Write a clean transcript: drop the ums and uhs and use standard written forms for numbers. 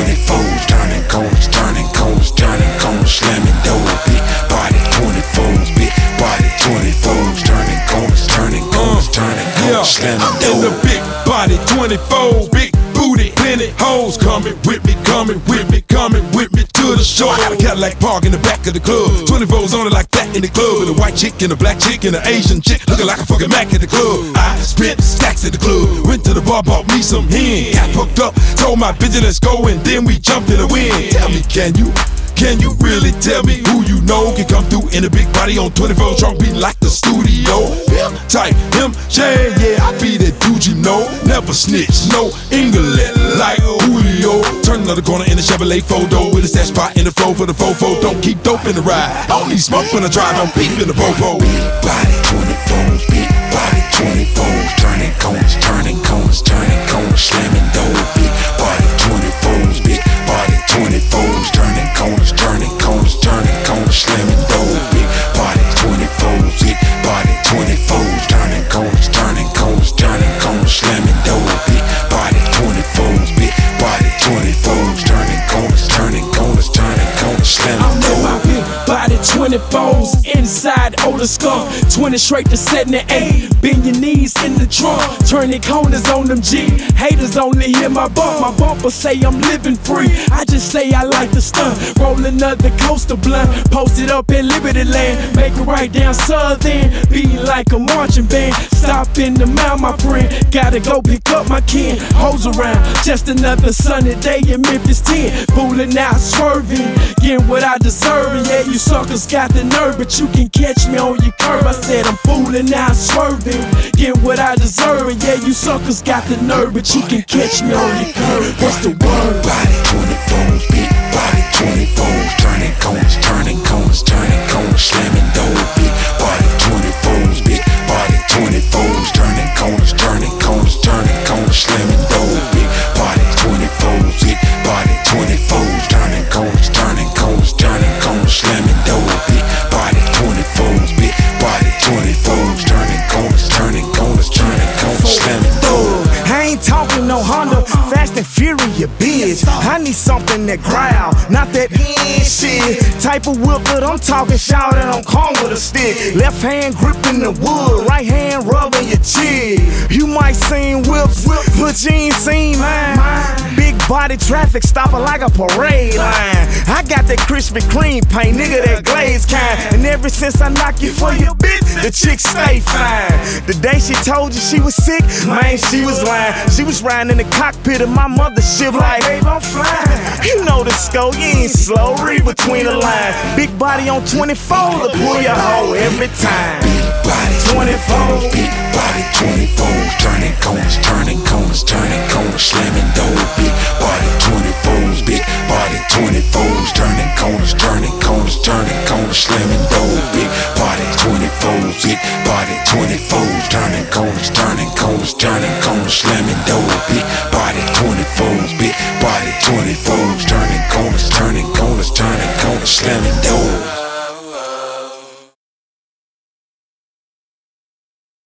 24s, turning corners, turning corners, turning corners, slamming doors. Big body 24s, big body 24s, turning corners, turning corners, turning corners, slamming doors. In the big body 24s, big booty, plenty hoes coming with me, coming with me, coming with me to the show. I got a Cadillac park in the back of the club, 24s on it like that in the club, with a white chick and a black chick and an Asian chick looking like a fucking Mac at the club. I spent stacks at the club, went to the bar, bought me some hen, got hooked up, told my bitch let's go, and then we jumped in the wind. Tell me, can you really tell me who you know can come through in a big body on 24 trunk beating like the studio? Him tight, him chain, yeah, I be that dude you know. Never snitch, no England like Julio. Turn another corner in the Chevrolet photo with a stash spot in the flow for the fofo. Don't keep dope in the ride, I don't need smoke when I drive, I'm peep in the popo. Big body 24s, big body 24s, turning corners, turning corners, turning corners, slamming doors. Big body 24s, big body 24s, turning corners, turning corners, turning corners, slamming doors. Big body 24s, big body 24s, turning corners, turning corners, turning corners, slamming doors. Big body 24s, big body 24s, turning corners, turning corners, turning corners, slamming doors. I'm in my big body 24s inside older skunk, 20 straight to 78. Bend your knees in the trunk, turning corners on them G. Haters only hear my bump. My bumper say I'm living free. I just say I like to stunt. Roll another coaster blunt, post it up in Liberty Land. Make it right down Southern, be like a marching band. Stop in the mouth, my friend. Gotta go pick up my kin. Hoes around, just another sunny day in Memphis 10. Fooling out, swerving, getting what I deserve. And yeah, you suckers got the nerve, but you can catch me on your curve. I said I'm fooling out, swerving, getting what I deserve. And yeah, you suckers got the nerve, but you can catch me on your curve. What's the word? Body 24s, big body 24s, turning corners, turning corners, turning corners, slamming doors. Big body 24s, big body 24s, turning corners, turning corners, turning corners, slamming doors. Big body 24s, big body 24s, turning corners, turning corners, turning corners, slamming doors. Big body 24s, big body 24s, turning corners, turning corners, turning corners, slamming doors. I ain't talking no Honda, Fast and Furious, bitch. I need something that growl, not that shit. Type of whip that I'm talking, shouting, I'm calm with a stick. Left hand gripping the wood, right hand rubbing your chick. You might seen whips, but you ain't seen mine. Big body traffic stopping like a parade line. I got that Krispy Kreme paint, nigga, that glaze kind. And ever since I knock you for your bitch, the chick stay fine. The day she told you she was sick, man, she was lying. She was riding in the cockpit of my mothership like, babe, I'm flying. You know the score, you ain't slow, read between the lines. Big body on 24 to pull your hoe every time. Big body 24s, big body 24s, turning corners, turning corners, turning corners, slamming doors. Big body 24s, big body 24s, turning corners, turning corners, turning corners, slamming doors. Big body 24s, big body 24s, turning corners, turning corners, turning corners, slamming doors. Big body 24s, big body 24s, turning corners, turning corners, turning corners, slamming